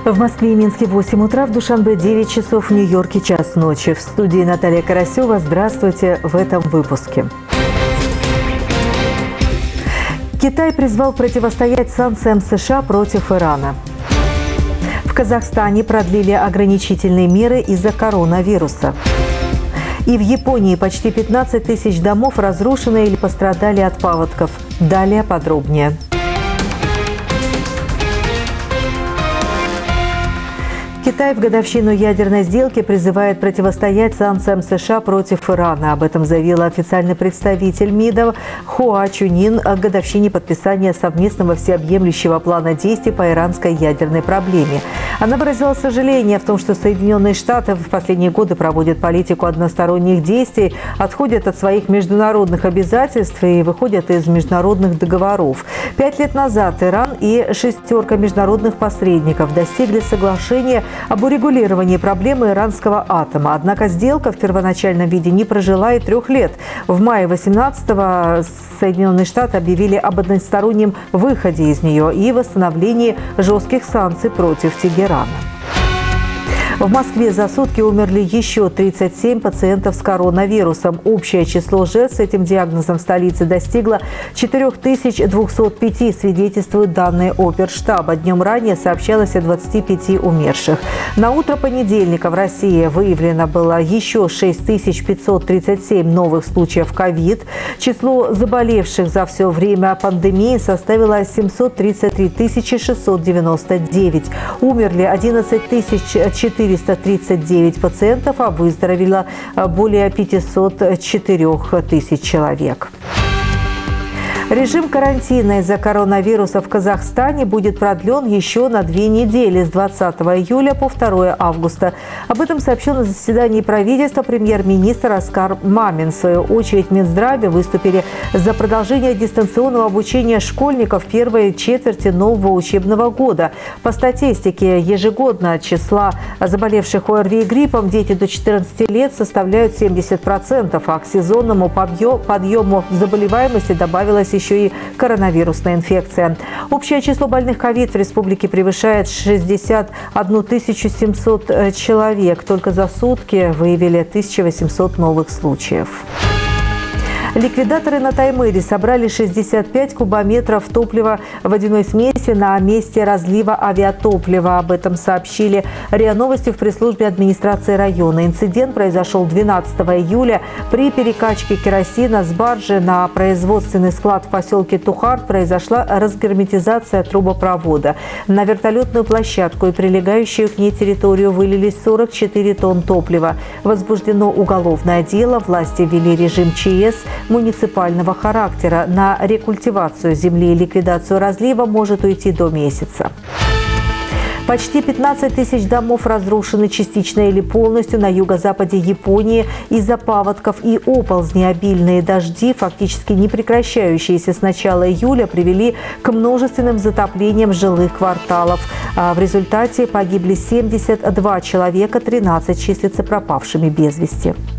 В Москве и Минске 8 утра, в Душанбе 9 часов, в Нью-Йорке час ночи. В студии Наталья Карасева. Здравствуйте в этом выпуске. Китай призвал противостоять санкциям США против Ирана. В Казахстане продлили ограничительные меры из-за коронавируса. И в Японии почти 15 тысяч домов разрушены или пострадали от паводков. Далее подробнее. Китай в годовщину ядерной сделки призывает противостоять санкциям США против Ирана. Об этом заявила официальный представитель МИДа Хуа Чунин к годовщине подписания совместного всеобъемлющего плана действий по иранской ядерной проблеме. Она выразила сожаление в том, что Соединенные Штаты в последние годы проводят политику односторонних действий, отходят от своих международных обязательств и выходят из международных договоров. 5 лет назад Иран и шестерка международных посредников достигли соглашения об урегулировании проблемы иранского атома. Однако сделка в первоначальном виде не прожила и 3 лет. В мае 2018-го Соединенные Штаты объявили об одностороннем выходе из нее и восстановлении жестких санкций против Тегерана. В Москве за сутки умерли еще 37 пациентов с коронавирусом. Общее число жертв с этим диагнозом в столице достигло 4205, свидетельствуют данные Оперштаба. Днем ранее сообщалось о 25 умерших. На утро понедельника в России выявлено было еще 6537 новых случаев ковид. Число заболевших за все время пандемии составило 733 699. Умерли 11 439 пациентов, а выздоровело более 504 тысяч человек. Режим карантина из-за коронавируса в Казахстане будет продлен еще на 2 недели с 20 июля по 2 августа. Об этом сообщил на заседании правительства премьер-министр Аскар Мамин. В свою очередь в Минздраве выступили за продолжение дистанционного обучения школьников в первой четверти нового учебного года. По статистике, ежегодно от числа заболевших ОРВИ и гриппом дети до 14 лет составляют 70%, а к сезонному подъему заболеваемости добавилось еще и коронавирусная инфекция. Общее число больных ковид в республике превышает 61 700 человек. Только за сутки выявили 1800 новых случаев. Ликвидаторы на Таймыре собрали 65 кубометров топлива водяной смеси на месте разлива авиатоплива. Об этом сообщили РИА Новости в пресс-службе администрации района. Инцидент произошел 12 июля. При перекачке керосина с баржи на производственный склад в поселке Тухарт произошла разгерметизация трубопровода. На вертолетную площадку и прилегающую к ней территорию вылились 44 тонн топлива. Возбуждено уголовное дело. Власти ввели режим ЧС муниципального характера. На рекультивацию земли и ликвидацию разлива может уйти до месяца. Почти 15 тысяч домов разрушены частично или полностью на юго-западе Японии из-за паводков и оползней. Обильные дожди, фактически не прекращающиеся с начала июля, привели к множественным затоплениям жилых кварталов. В результате погибли 72 человека, 13 числятся пропавшими без вести.